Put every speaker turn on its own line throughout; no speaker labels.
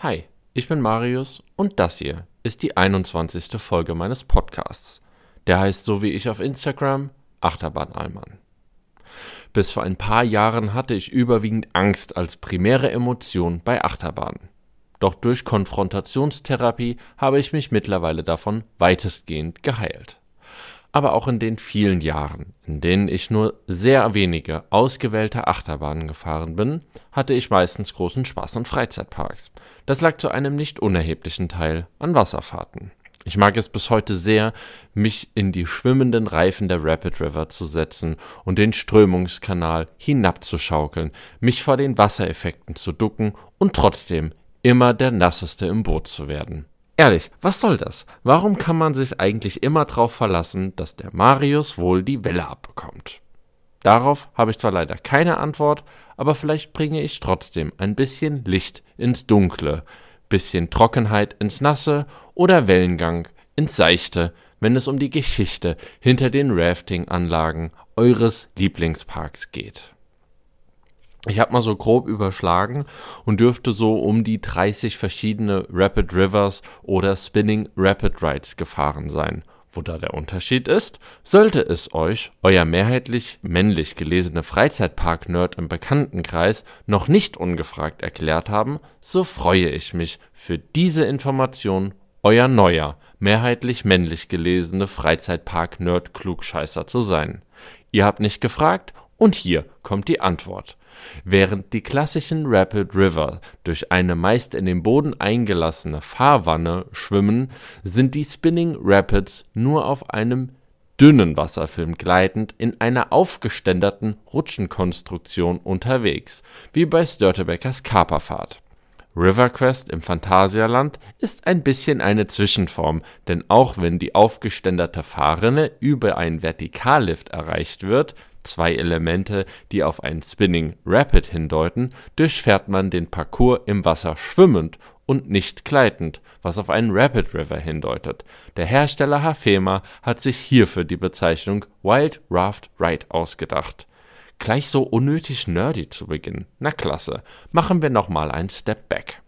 Hi, ich bin Marius und das hier ist die 21. Folge meines Podcasts. Der heißt so wie ich auf Instagram Achterbahn-Allmann. Bis vor ein paar Jahren hatte ich überwiegend Angst als primäre Emotion bei Achterbahnen. Doch durch Konfrontationstherapie habe ich mich mittlerweile davon weitestgehend geheilt. Aber auch in den vielen Jahren, in denen ich nur sehr wenige ausgewählte Achterbahnen gefahren bin, hatte ich meistens großen Spaß in Freizeitparks. Das lag zu einem nicht unerheblichen Teil an Wasserfahrten. Ich mag es bis heute sehr, mich in die schwimmenden Reifen der Rapid River zu setzen und den Strömungskanal hinabzuschaukeln, mich vor den Wassereffekten zu ducken und trotzdem immer der Nasseste im Boot zu werden. Ehrlich, was soll das? Warum kann man sich eigentlich immer drauf verlassen, dass der Marius wohl die Welle abbekommt? Darauf habe ich zwar leider keine Antwort, aber vielleicht bringe ich trotzdem ein bisschen Licht ins Dunkle, bisschen Trockenheit ins Nasse oder Wellengang ins Seichte, wenn es um die Geschichte hinter den Rafting-Anlagen eures Lieblingsparks geht. Ich habe mal so grob überschlagen und dürfte so um die 30 verschiedene Rapid Rivers oder Spinning Rapid Rides gefahren sein. Wo da der Unterschied ist? Sollte es euch, euer mehrheitlich männlich gelesene Freizeitpark-Nerd im Bekanntenkreis, noch nicht ungefragt erklärt haben, so freue ich mich für diese Information, euer neuer, mehrheitlich männlich gelesene Freizeitpark-Nerd-Klugscheißer zu sein. Ihr habt nicht gefragt und hier kommt die Antwort. Während die klassischen Rapid River durch eine meist in den Boden eingelassene Fahrwanne schwimmen, sind die Spinning Rapids nur auf einem dünnen Wasserfilm gleitend in einer aufgeständerten Rutschenkonstruktion unterwegs, wie bei Störtebeckers Kaperfahrt. River Quest im Phantasialand ist ein bisschen eine Zwischenform, denn auch wenn die aufgeständerte Fahrrinne über einen Vertikallift erreicht wird, zwei Elemente, die auf einen Spinning Rapid hindeuten, durchfährt man den Parcours im Wasser schwimmend und nicht gleitend, was auf einen Rapid River hindeutet. Der Hersteller Hafema hat sich hierfür die Bezeichnung Wild Raft Ride ausgedacht. Gleich so unnötig nerdy zu Beginn. Na klasse, machen wir nochmal einen Step back.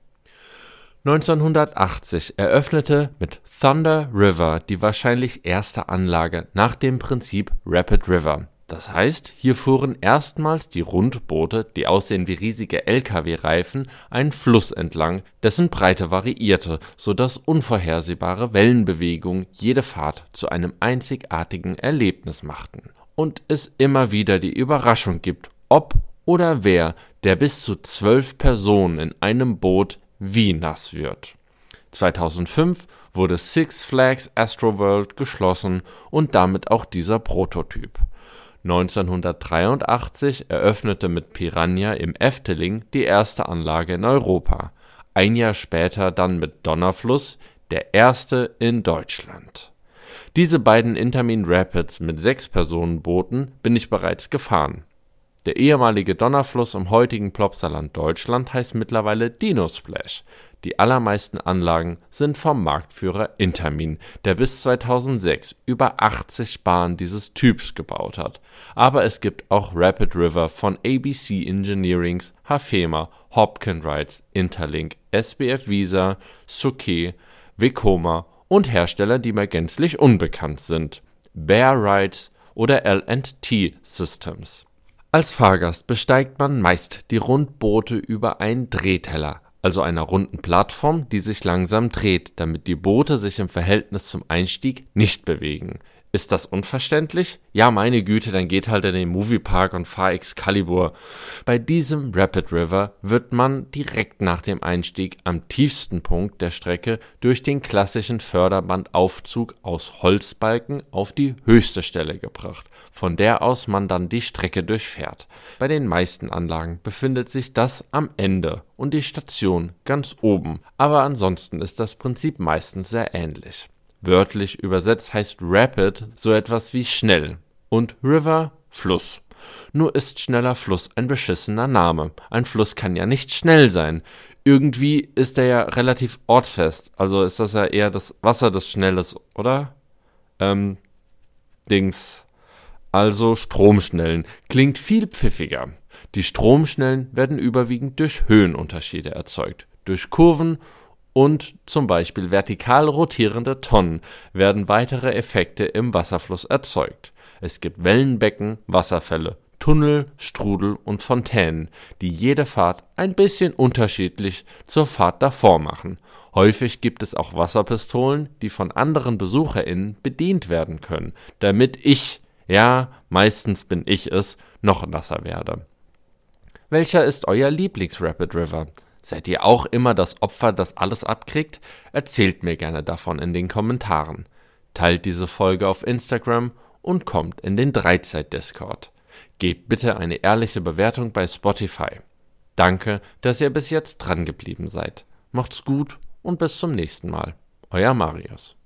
1980 eröffnete mit Thunder River die wahrscheinlich erste Anlage nach dem Prinzip Rapid River. Das heißt, hier fuhren erstmals die Rundboote, die aussehen wie riesige LKW-Reifen, einen Fluss entlang, dessen Breite variierte, sodass unvorhersehbare Wellenbewegungen jede Fahrt zu einem einzigartigen Erlebnis machten. Und es immer wieder die Überraschung gibt, ob oder wer der bis zu 12 Personen in einem Boot wie nass wird. 2005 wurde Six Flags Astroworld geschlossen und damit auch dieser Prototyp. 1983 eröffnete mit Piranha im Efteling die erste Anlage in Europa. Ein Jahr später dann mit Donnerfluss der erste in Deutschland. Diese beiden Intamin Rapids mit 6-Personen-Booten bin ich bereits gefahren. Der ehemalige Donnerfluss im heutigen Plopsaland Deutschland heißt mittlerweile Dinosplash. Die allermeisten Anlagen sind vom Marktführer Intamin, der bis 2006 über 80 Bahnen dieses Typs gebaut hat. Aber es gibt auch Rapid River von ABC Engineerings, Hafema, Hopken Rides, Interlink, SBF Visa, Suke, Vekoma und Hersteller, die mir gänzlich unbekannt sind, Bear Rides oder L&T Systems. Als Fahrgast besteigt man meist die Rundboote über einen Drehteller, also einer runden Plattform, die sich langsam dreht, damit die Boote sich im Verhältnis zum Einstieg nicht bewegen. Ist das unverständlich? Ja, meine Güte, dann geht halt in den Moviepark und fahr Excalibur. Bei diesem Rapid River wird man direkt nach dem Einstieg am tiefsten Punkt der Strecke durch den klassischen Förderbandaufzug aus Holzbalken auf die höchste Stelle gebracht, von der aus man dann die Strecke durchfährt. Bei den meisten Anlagen befindet sich das am Ende und die Station ganz oben, aber ansonsten ist das Prinzip meistens sehr ähnlich. Wörtlich übersetzt heißt Rapid so etwas wie schnell und River Fluss. Nur ist schneller Fluss ein beschissener Name. Ein Fluss kann ja nicht schnell sein. Irgendwie ist er ja relativ ortsfest. Also ist das ja eher das Wasser, das schnell ist, oder? Also Stromschnellen. Klingt viel pfiffiger. Die Stromschnellen werden überwiegend durch Höhenunterschiede erzeugt. Durch Kurven und zum Beispiel vertikal rotierende Tonnen werden weitere Effekte im Wasserfluss erzeugt. Es gibt Wellenbecken, Wasserfälle, Tunnel, Strudel und Fontänen, die jede Fahrt ein bisschen unterschiedlich zur Fahrt davor machen. Häufig gibt es auch Wasserpistolen, die von anderen BesucherInnen bedient werden können, damit ich, ja, meistens bin ich es, noch nasser werde. Welcher ist euer Lieblings-Rapid River? Seid ihr auch immer das Opfer, das alles abkriegt? Erzählt mir gerne davon in den Kommentaren. Teilt diese Folge auf Instagram und kommt in den Dreizeit-Discord. Gebt bitte eine ehrliche Bewertung bei Spotify. Danke, dass ihr bis jetzt dran geblieben seid. Macht's gut und bis zum nächsten Mal. Euer Marius.